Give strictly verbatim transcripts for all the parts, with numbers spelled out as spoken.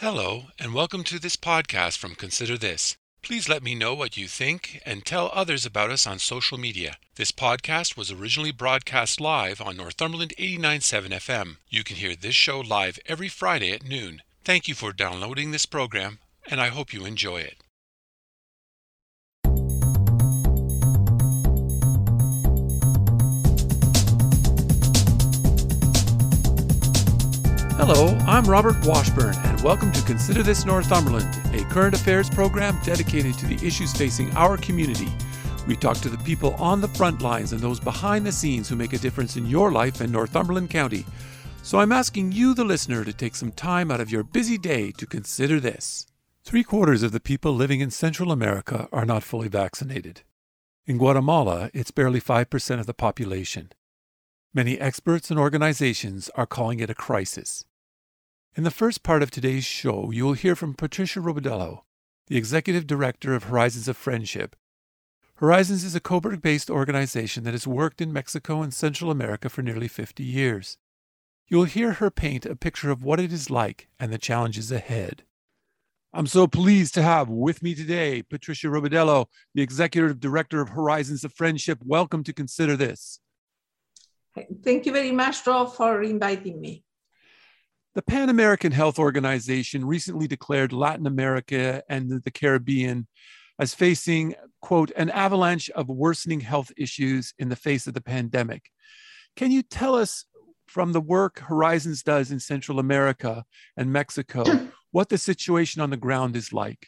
Hello, and welcome to this podcast from Consider This. Please let me know what you think and tell others about us on social media. This podcast was originally broadcast live on Northumberland eighty-nine point seven F M. You can hear this show live every Friday at noon. Thank you for downloading this program, and I hope you enjoy it. Hello, I'm Robert Washburn, and welcome to Consider This Northumberland, a current affairs program dedicated to the issues facing our community. We talk to the people on the front lines and those behind the scenes who make a difference in your life in Northumberland County. So I'm asking you, the listener, to take some time out of your busy day to consider this. Three quarters of the people living in Central America are not fully vaccinated. In Guatemala, it's barely five percent of the population. Many experts and organizations are calling it a crisis. In the first part of today's show, you will hear from Patricia Robidello, the Executive Director of Horizons of Friendship. Horizons is a Coburg-based organization that has worked in Mexico and Central America for nearly fifty years. You will hear her paint a picture of what it is like and the challenges ahead. I'm so pleased to have with me today Patricia Robidello, the Executive Director of Horizons of Friendship. Welcome to Consider This. Thank you very much, Rob, for inviting me. The Pan American Health Organization recently declared Latin America and the Caribbean as facing, quote, an avalanche of worsening health issues in the face of the pandemic. Can you tell us from the work Horizons does in Central America and Mexico, what the situation on the ground is like?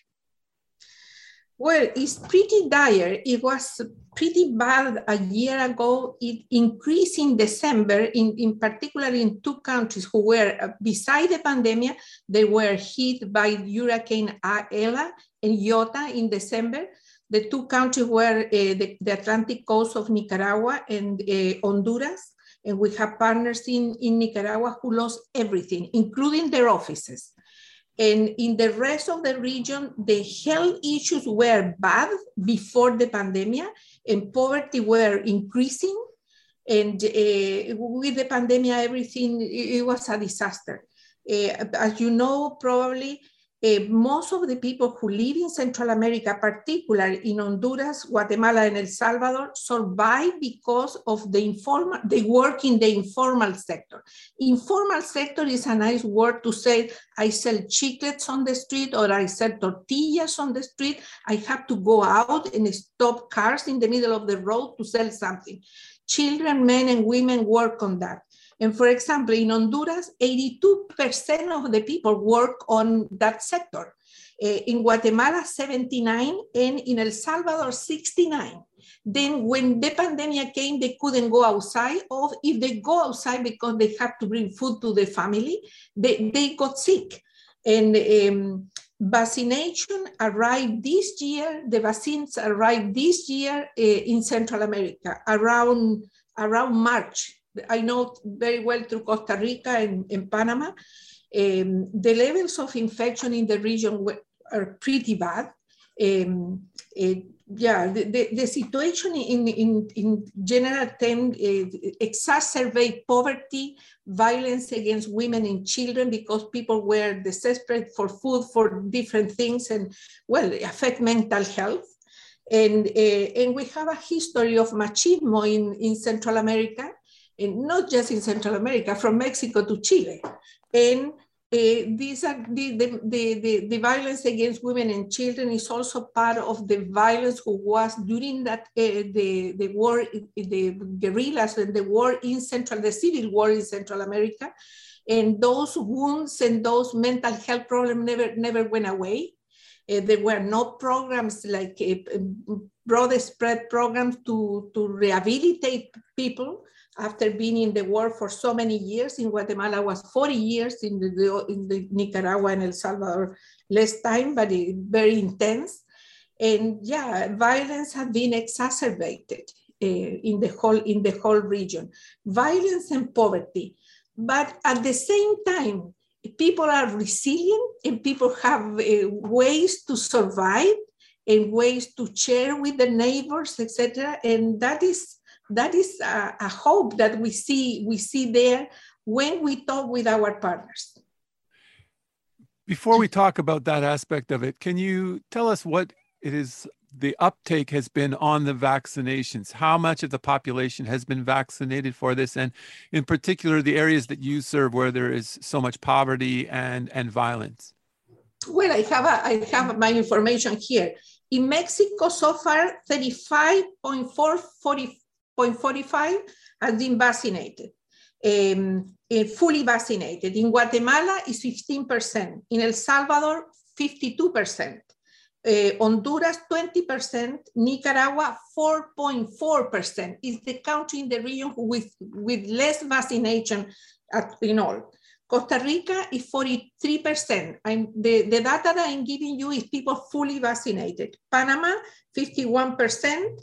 Well, it's pretty dire. It was pretty bad a year ago. It increased in December, in, in particular in two countries who were, uh, beside the pandemic, they were hit by Hurricane Ella and Iota in December. The two countries were uh, the, the Atlantic coast of Nicaragua and uh, Honduras. And we have partners in, in Nicaragua who lost everything, including their offices. And in the rest of the region, the health issues were bad before the pandemic, and poverty were increasing. And uh, with the pandemic, everything, it was a disaster. Uh, as you know, probably, uh, most of the people who live in Central America, particularly in Honduras, Guatemala, and El Salvador, survive because of the informal, they work in the informal sector. Informal sector is a nice word to say, I sell chiclets on the street or I sell tortillas on the street. I have to go out and stop cars in the middle of the road to sell something. Children, men, and women work on that. And for example, in Honduras, eighty-two percent of the people work on that sector. Uh, in Guatemala, seventy-nine, and in El Salvador, sixty-nine. Then when the pandemic came, they couldn't go outside, or if they go outside because they have to bring food to the family, they, they got sick. And um, vaccination arrived this year, the vaccines arrived this year uh, in Central America, around, around March. I know very well through Costa Rica and, and Panama. Um, the levels of infection in the region were, are pretty bad. Um, uh, yeah, the, the, the situation in, in, in general terms uh, exacerbate poverty, violence against women and children because people were desperate for food, for different things, and well, affect mental health. And, uh, and we have a history of machismo in, in Central America, and not just in Central America, from Mexico to Chile. And uh, these are the, the, the, the, the violence against women and children is also part of the violence who was during that, uh, the, the war, the guerrillas and the war in Central, the civil war in Central America. And those wounds and those mental health problems never, never went away. Uh, there were no programs like uh, broad spread programs to, to rehabilitate people after being in the war for so many years. In Guatemala was forty years, in the, in the Nicaragua and El Salvador, less time, but it, very intense. And yeah, violence has been exacerbated uh, in, the whole, in the whole region. Violence and poverty. But at the same time, people are resilient and people have uh, ways to survive and ways to share with the neighbors, et cetera. And that is that is a, a hope that we see we see there when we talk with our partners. Before we talk about that aspect of it, can you tell us what it is the uptake has been on the vaccinations? How much of the population has been vaccinated for this? And in particular, the areas that you serve where there is so much poverty and, and violence? Well, I have, a, I have my information here. In Mexico, so far, thirty-five point four five has been vaccinated, um, fully vaccinated. In Guatemala, it's fifteen percent. In El Salvador, fifty-two percent. Uh, Honduras, twenty percent. Nicaragua, four point four percent. Is the country in the region with, with less vaccination at, in all. Costa Rica is forty-three percent. I'm, the, the data that I'm giving you is people fully vaccinated. Panama, fifty-one percent.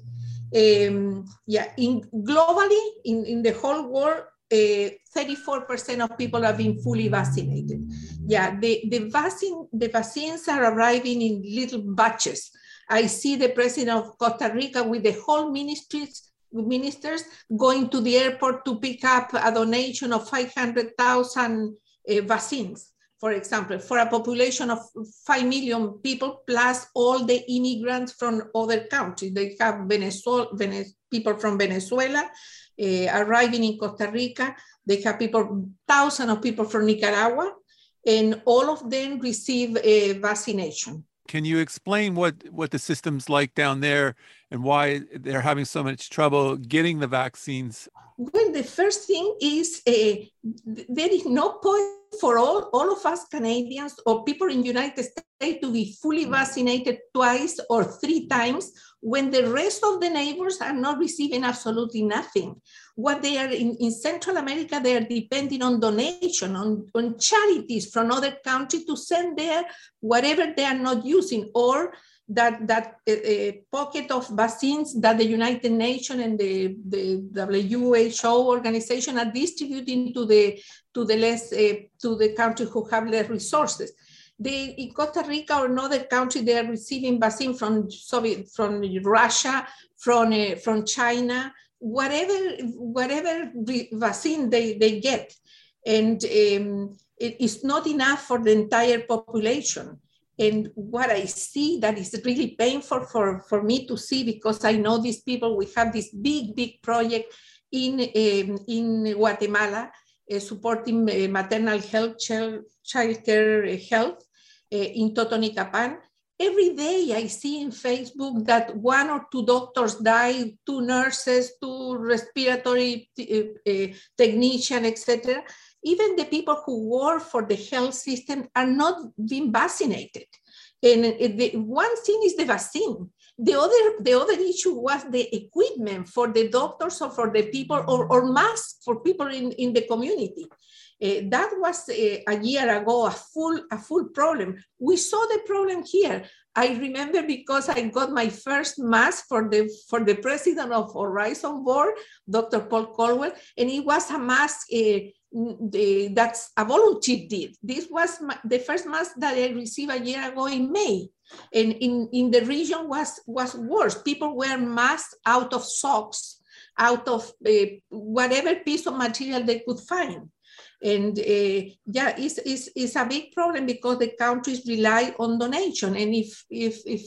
Um, yeah, in, globally, in, in the whole world, uh, thirty-four percent of people have been fully vaccinated. Yeah, the, the, vaccine, the vaccines are arriving in little batches. I see the president of Costa Rica with the whole ministries ministers going to the airport to pick up a donation of five hundred thousand uh, vaccines, for example, for a population of five million people, plus all the immigrants from other countries. They have Venezuela, Venez people from Venezuela uh, arriving in Costa Rica. They have people, thousands of people from Nicaragua, and all of them receive a vaccination. Can you explain what, what the system's like down there and why they're having so much trouble getting the vaccines? Well, the first thing is uh, there is no point for all, all of us Canadians or people in the United States to be fully vaccinated twice or three times when the rest of the neighbors are not receiving absolutely nothing. What they are in, in Central America, they are depending on donation, on, on charities from other countries to send there whatever they are not using, or that, that uh, uh, pocket of vaccines that the United Nations and the, the W H O organization are distributing to the, to the less, uh, to the countries who have less resources. They, in Costa Rica or another country, they are receiving vaccine from Soviet, from Russia, from, uh, from China, whatever, whatever vaccine they, they get. And um, it is not enough for the entire population. And what I see that is really painful for, for me to see, because I know these people, we have this big, big project in, um, in Guatemala, uh, supporting uh, maternal health, child, child care uh, health uh, in Totonicapán. Every day I see in Facebook that one or two doctors die, two nurses, two respiratory uh, uh, technicians, et cetera. Even the people who work for the health system are not being vaccinated. And the, one thing is the vaccine. The other, the other issue was the equipment for the doctors or for the people, or, or masks for people in, in the community. Uh, that was uh, a year ago, a full, a full problem. We saw the problem here. I remember because I got my first mask for the, for the president of Horizon Board, Doctor Paul Caldwell, and it was a mask uh, the, that's a volunteer did. This was my, the first mask that I received a year ago in May. And in, in the region was, was worse. People wear masks out of socks, out of uh, whatever piece of material they could find. And uh, yeah, it's, it's, it's a big problem because the countries rely on donation. And if, if, if,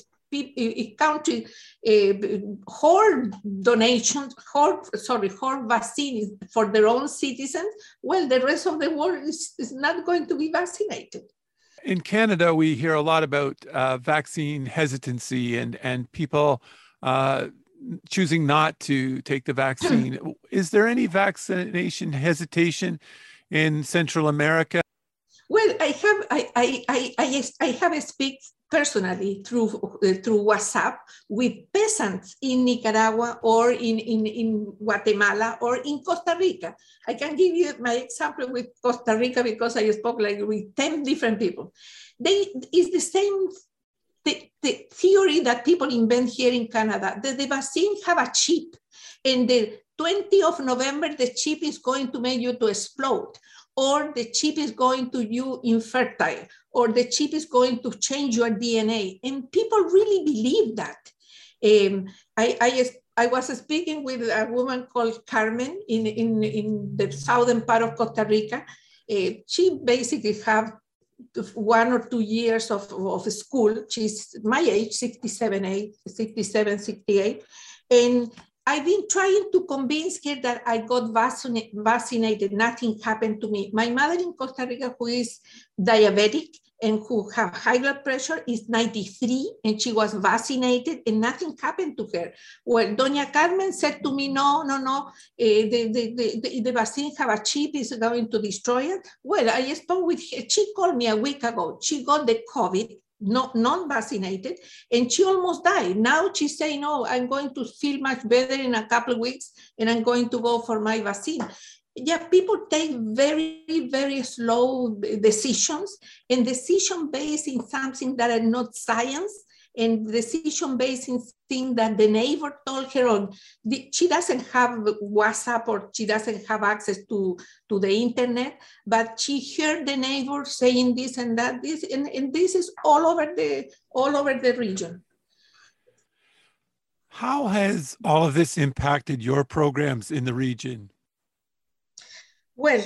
if countries uh, hoard donations, hoard, sorry, hoard vaccines for their own citizens, well, the rest of the world is, is not going to be vaccinated. In Canada, we hear a lot about uh, vaccine hesitancy and, and people uh, choosing not to take the vaccine. Is there any vaccination hesitation in Central America? Well, I have I I I I, I have speak personally through uh, through WhatsApp with peasants in Nicaragua or in, in, in Guatemala or in Costa Rica. I can give you my example with Costa Rica because I spoke like with ten different people. They it's the same the, the theory that people invent here in Canada, that the vaccine have a chip, and the twentieth of November, the chip is going to make you to explode, or the chip is going to you infertile, or the chip is going to change your D N A. And people really believe that. Um, I, I, I was speaking with a woman called Carmen in, in, in the southern part of Costa Rica. Uh, she basically have one or two years of, of school. She's my age, sixty-seven, eight, sixty-seven, sixty-eight. And I've been trying to convince her that I got vaccinated, vaccinated, nothing happened to me. My mother in Costa Rica, who is diabetic and who have high blood pressure, is ninety-three, and she was vaccinated and nothing happened to her. Well, Doña Carmen said to me, no, no, no, uh, the, the, the, the vaccine have a chip, is going to destroy it. Well, I spoke with her. She called me a week ago. She got the COVID, not non-vaccinated, and she almost died. Now she's saying, no, I'm going to feel much better in a couple of weeks and I'm going to go for my vaccine. Yeah, people take very, very slow decisions, and decision based in something that are not science, and decision based in things that the neighbor told her on. The, she doesn't have WhatsApp or she doesn't have access to, to the internet, but she heard the neighbor saying this and that, this, and, and this is all over the, all over the region. How has all of this impacted your programs in the region? Well,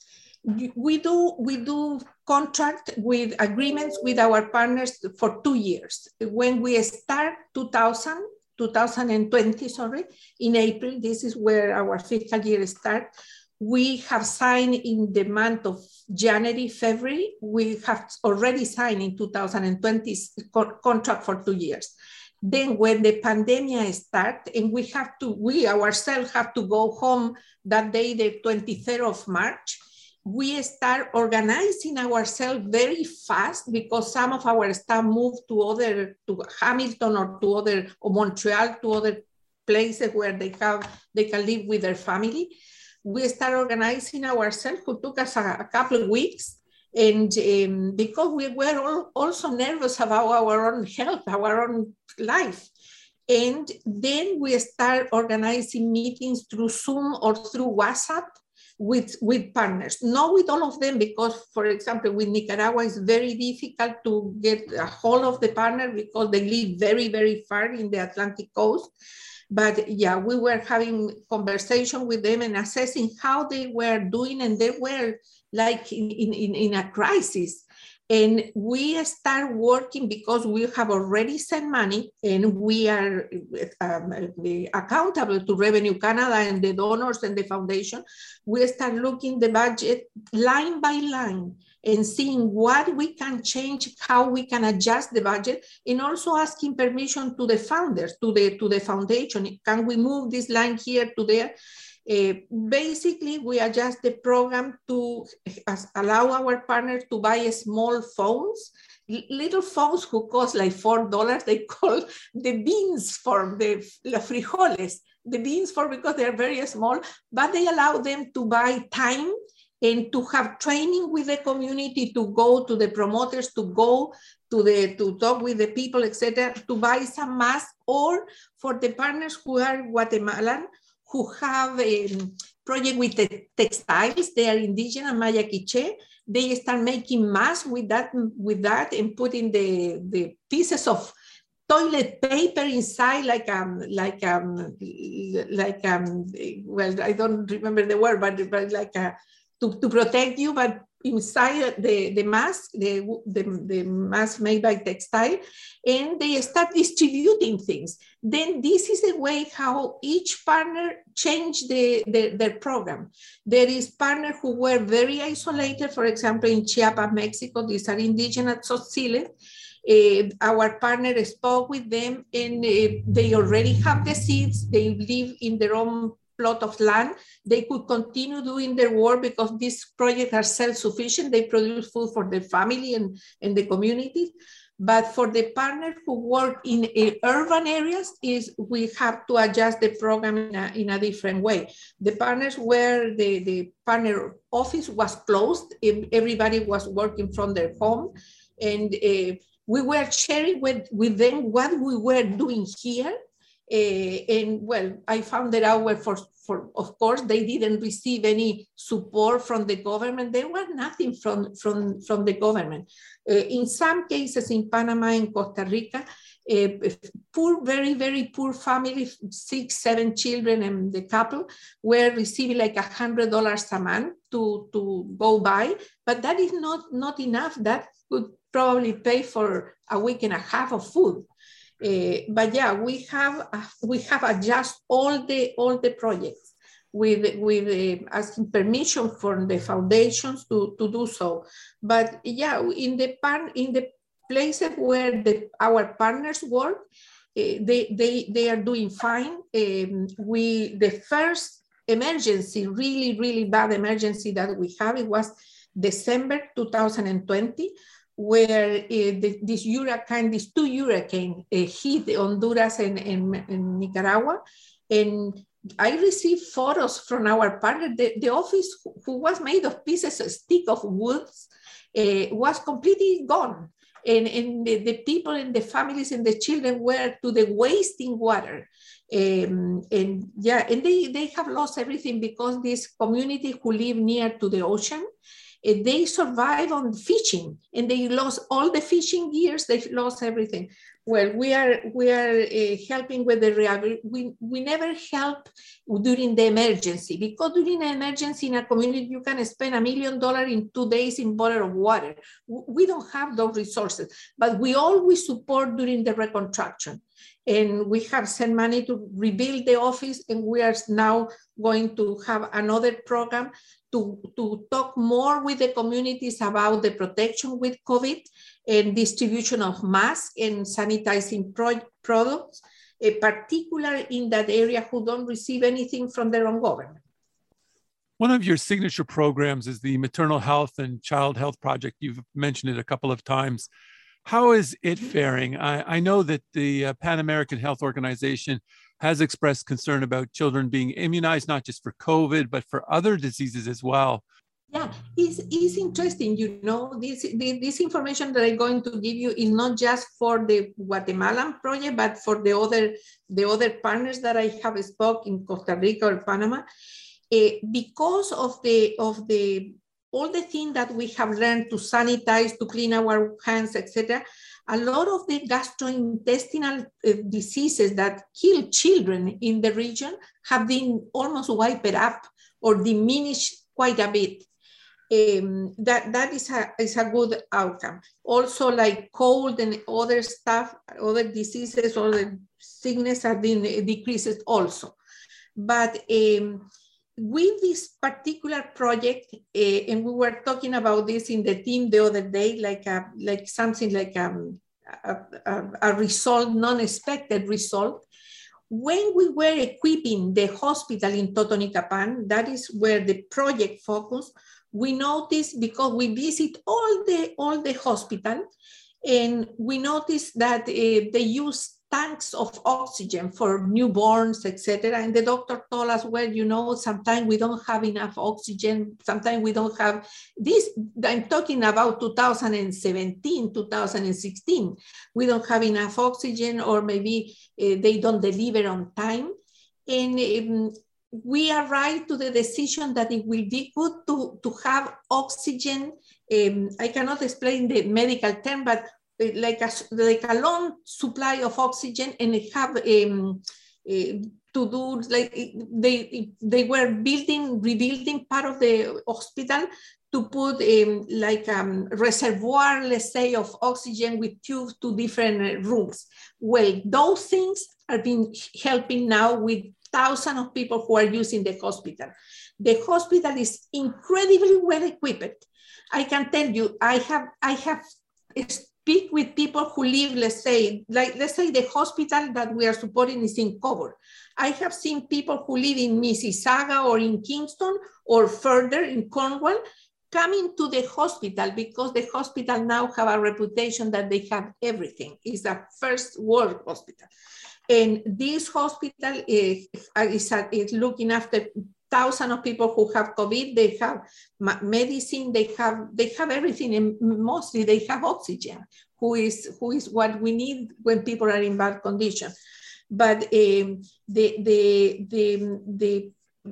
we do, we do contract with agreements with our partners for two years. When we start two thousand, twenty twenty, sorry, in April, this is where our fiscal year starts. We have signed in the month of January, February. We have already signed in two thousand twenty contract for two years. Then when the pandemic started, and we have to, we ourselves have to go home that day, the twenty-third of March, we start organizing ourselves very fast because some of our staff moved to other, to Hamilton or to other, or Montreal, to other places where they have, they can live with their family. We start organizing ourselves, who took us a, a couple of weeks. And um, because we were all, also nervous about our own health, our own life. And then we start organizing meetings through Zoom or through WhatsApp with, with partners. Not with all of them, because, for example, with Nicaragua, it's very difficult to get a hold of the partner because they live very, very far in the Atlantic coast. But yeah, we were having conversation with them and assessing how they were doing, and they were like in, in, in a crisis. And we start working because we have already sent money, and we are um, accountable to Revenue Canada and the donors and the foundation. We start looking the budget line by line and seeing what we can change, how we can adjust the budget, and also asking permission to the founders, to the, to the foundation. Can we move this line here to there? Uh, basically, we adjust the program to uh, allow our partners to buy small phones, little phones who cost like four dollars. They call the beans for the, the frijoles, the beans for, because they're very small, but they allow them to buy time and to have training with the community, to go to the promoters, to go to the, to talk with the people, et cetera, to buy some masks, or for the partners who are Guatemalan, who have a project with the textiles. They are indigenous Maya Quiche. They start making masks with that, with that and putting the, the pieces of toilet paper inside, like um, like um, like um, well, I don't remember the word, but, but like a, to, to protect you, but inside the, the mask, the, the, the mask made by textile, and they start distributing things. Then this is the way how each partner changed the, the, their program. There is partners who were very isolated, for example, in Chiapas, Mexico, these are indigenous Tzotzile. Uh, our partner spoke with them, and uh, they already have the seeds, they live in their own plot of land. They could continue doing their work because these projects are self-sufficient. They produce food for their family and, and the community. But for the partners who work in uh, urban areas, is we have to adjust the program in a, in a different way. The partners where the, the partner office was closed, everybody was working from their home, and uh, we were sharing with, with them what we were doing here. Uh, and well, I found it out where for, for, of course, they didn't receive any support from the government. There was nothing from, from, from the government. Uh, in some cases in Panama and Costa Rica, uh, poor, very, very poor families, six, seven children and the couple were receiving like a hundred dollars a month to, to go by, but that is not, not enough. That could probably pay for a week and a half of food. Uh, but yeah, we have uh, we have adjusted all the all the projects with with uh, asking permission from the foundations to, to do so. But yeah, in the par in the places where the our partners work, uh, they they they are doing fine. Um, we the first emergency, really really bad emergency that we have, it was December two thousand twenty. Where uh, the, this hurricane, these two hurricanes uh, hit Honduras and, and, and Nicaragua. And I received photos from our partner. The, the office, who was made of pieces of stick of wood, uh, was completely gone. And, and the, the people and the families and the children were to the wasting water. Um, and yeah, and they, they have lost everything because this community who live near to the ocean, they survive on fishing, and they lost all the fishing gears. They lost everything. Well, we are we are uh, helping with the rehabilitation. We we never help during the emergency, because during an emergency in a community you can spend a million dollars in two days in bottle of water. We don't have those resources, but we always support during the reconstruction. And we have sent money to rebuild the office, and we are now going to have another program to, to talk more with the communities about the protection with COVID and distribution of masks and sanitizing pro products, uh, particularly in that area who don't receive anything from their own government. One of your signature programs is the Maternal Health and Child Health Project. You've mentioned it a couple of times. How is it faring? I, I know that the uh, Pan American Health Organization has expressed concern about children being immunized, not just for COVID, but for other diseases as well. Yeah, it's, it's interesting. You know, this, this information that I'm going to give you is not just for the Guatemalan project, but for the other, the other partners that I have spoke in Costa Rica or Panama. Uh, because of the, of the, all the things that we have learned to sanitize, to clean our hands, et cetera, a lot of the gastrointestinal uh, diseases that kill children in the region have been almost wiped up or diminished quite a bit. Um, that, that is a, is a good outcome. Also, like cold and other stuff, other diseases, other sickness have been decreased also. But um, with this particular project, uh, and we were talking about this in the team the other day, like a, like something like um, a, a, a result, non-expected result. When we were equipping the hospital in Totonicapán, that is where the project focused, we noticed, because we visit all the, all the hospital, and we noticed that uh, they use tanks of oxygen for newborns, et cetera. And the doctor told us, well, you know, sometimes we don't have enough oxygen. Sometimes we don't have this. I'm talking about two thousand seventeen, two thousand sixteen. We don't have enough oxygen, or maybe uh, they don't deliver on time. And um, we arrived to the decision that it will be good to, to have oxygen. Um, I cannot explain the medical term, but like a, like a long supply of oxygen, and have um, uh, to do, like they, they were building, rebuilding part of the hospital to put um, like a um, reservoir, let's say, of oxygen with tubes to different rooms. Well, those things are being helping now with thousands of people who are using the hospital. The hospital is incredibly well equipped. I can tell you, I have, I have speak with people who live, let's say, like, let's say the hospital that we are supporting is in Coburg. I have seen people who live in Mississauga or in Kingston or further in Cornwall coming to the hospital, because the hospital now have a reputation that they have everything. It's a first world hospital. And this hospital is, is, is looking after thousands of people who have COVID. They have medicine, they have, they have everything, and mostly they have oxygen, who is, who is what we need when people are in bad condition. But um, the, the, the, the,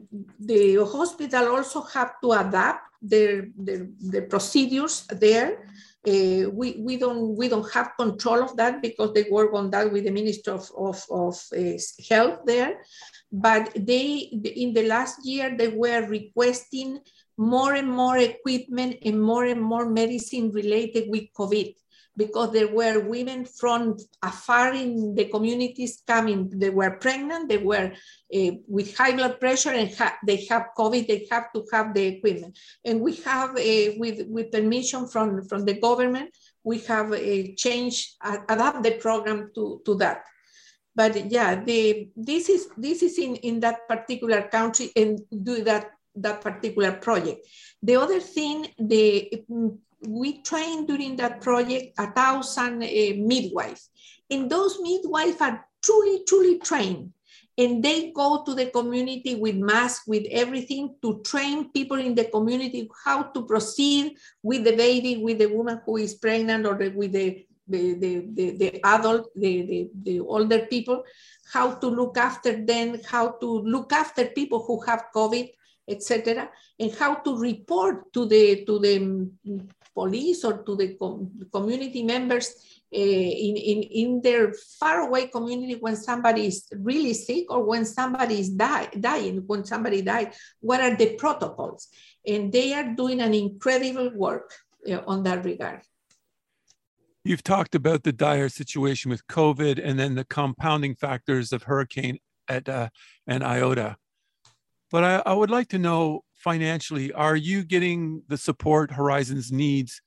the hospital also have to adapt their, their, their procedures there. Uh, we, we, don't, we don't have control of that, because they work on that with the Minister of, of, of uh, Health there. But they, in the last year, they were requesting more and more equipment and more and more medicine related with COVID, because there were women from afar in the communities coming. They were pregnant, they were uh, with high blood pressure, and ha they have COVID, they have to have the equipment. And we have, uh, with, with permission from, from the government, we have a change, uh, adapt the program to, to that. But yeah, the, this is, this is in, in that particular country and do that, that particular project. The other thing, the, we trained during that project a thousand uh, midwives, and those midwives are truly, truly trained. And they go to the community with masks, with everything, to train people in the community how to proceed with the baby, with the woman who is pregnant, or the, with the, the, the, the, the adult, the, the, the older people, how to look after them, how to look after people who have COVID, et cetera, and how to report to the, to the police or to the com community members uh, in, in, in their faraway community when somebody is really sick, or when somebody is die, dying, when somebody died, what are the protocols? And they are doing an incredible work uh, on that regard. You've talked about the dire situation with COVID and then the compounding factors of Hurricane Eta and Iota. But I, I would like to know, financially, are you getting the support Horizons needs?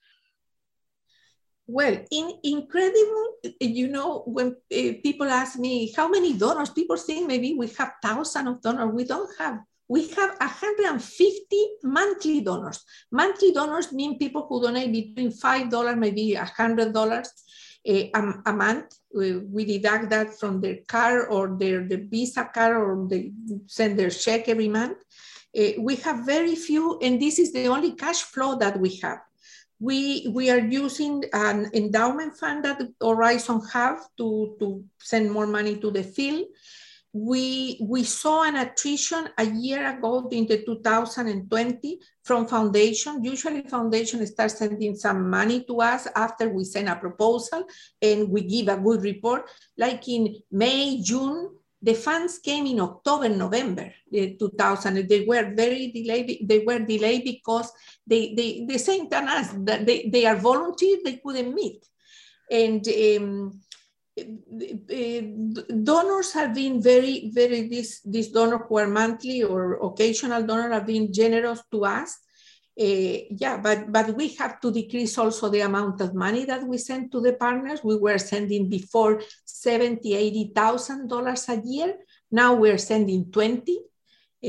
Well, in incredible, you know, when uh, people ask me how many donors, people think maybe we have thousands of donors. We don't have. We have one hundred fifty monthly donors. Monthly donors mean people who donate between five dollars, maybe one hundred dollars a, a month. We, we deduct that from their car or their the Visa card, or they send their check every month. Uh, we have very few, and this is the only cash flow that we have. We, we are using an endowment fund that Horizon have to, to send more money to the field. We, we saw an attrition a year ago in the two thousand twenty from foundation. Usually foundation starts sending some money to us after we send a proposal and we give a good report. Like in May, June, the funds came in October, November, two thousand. They were very delayed. They were delayed because they, they, they sent us that they, they are volunteers, they couldn't meet. And um, donors have been very, very, this, this donor who are monthly or occasional donor have been generous to us. Uh, yeah, but, but we have to decrease also the amount of money that we send to the partners. We were sending before seventy, eighty thousand dollars a year. Now we're sending twenty, uh,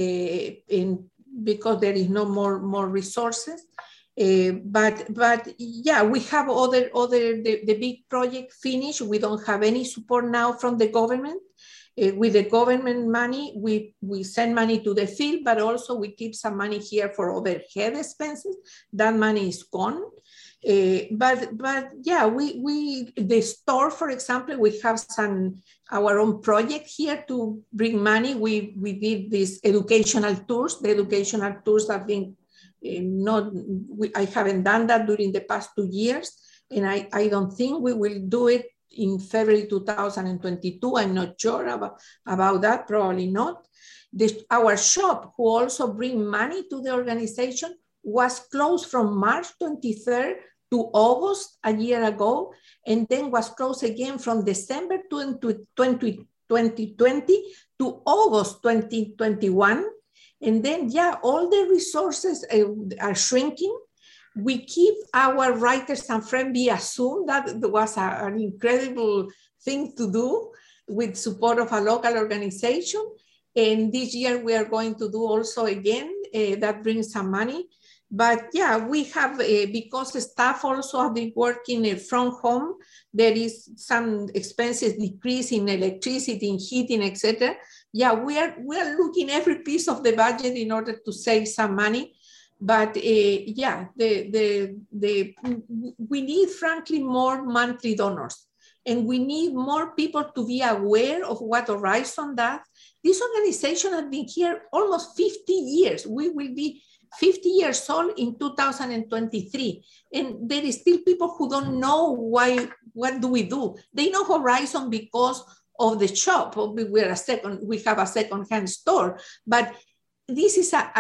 in, because there is no more, more resources. Uh, but, but yeah, we have other, other the, the big project finished. We don't have any support now from the government. Uh, with the government money, we, we send money to the field, but also we keep some money here for overhead expenses. That money is gone. Uh, but, but yeah, we, we, the store, for example, we have some, our own project here to bring money. We, we did these educational tours. The educational tours have been uh, not, we, I haven't done that during the past two years. And I, I don't think we will do it in February two thousand twenty-two. I'm not sure about, about that, probably not. The, our shop, who also bring money to the organization, was closed from March twenty-third to August a year ago, and then was closed again from December twenty twenty to August twenty twenty-one. And then, yeah, all the resources uh, are shrinking. We keep our writers and friends. We assume that was a, an incredible thing to do with support of a local organization. And this year we are going to do also again, uh, that brings some money. But yeah, we have, uh, because staff also have been working uh, from home, there is some expenses decrease in electricity, in heating, et cetera. Yeah, we are, we are looking every piece of the budget in order to save some money. But uh, yeah, the, the, the, we need, frankly, more monthly donors. And we need more people to be aware of what Horizon does. This organization has been here almost fifty years. We will be fifty years old in two thousand twenty-three. And there is still people who don't know why, what do we do? They know Horizon because of the shop. We're a second, we have a second-hand store. But this is a, a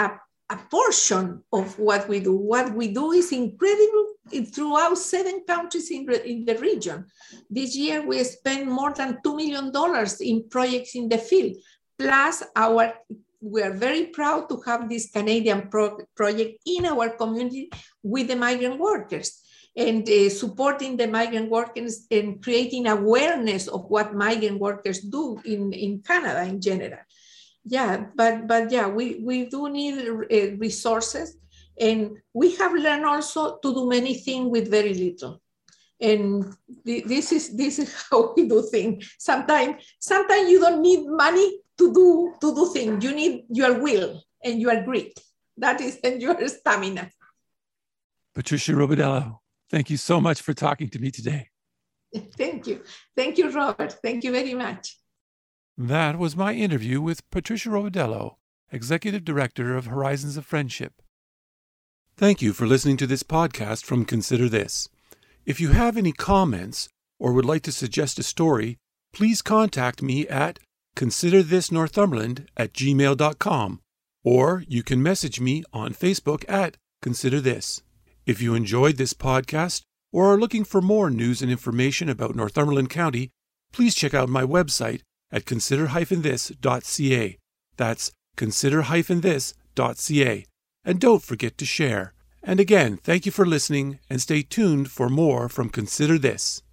a portion of what we do. What we do is incredible throughout seven countries in, in the region. This year, we spent more than two million dollars in projects in the field. Plus, our we are very proud to have this Canadian pro project in our community with the migrant workers and uh, supporting the migrant workers and creating awareness of what migrant workers do in, in Canada in general. Yeah, but but yeah, we, we do need uh, resources, and we have learned also to do many things with very little. And th this is this is how we do things. Sometimes sometimes you don't need money to do to do things. You need your will and your grit. That is, and your stamina. Patricia Robidello, thank you so much for talking to me today. Thank you. Thank you, Robert. Thank you very much. That was my interview with Patricia Robidello, Executive Director of Horizons of Friendship. Thank you for listening to this podcast from Consider This. If you have any comments or would like to suggest a story, please contact me at considerthisnorthumberland at gmail dot com, or you can message me on Facebook at Consider This. If you enjoyed this podcast or are looking for more news and information about Northumberland County, please check out my website at consider dash this dot c a. That's consider dash this dot c a. And don't forget to share. And again, thank you for listening, and stay tuned for more from Consider This.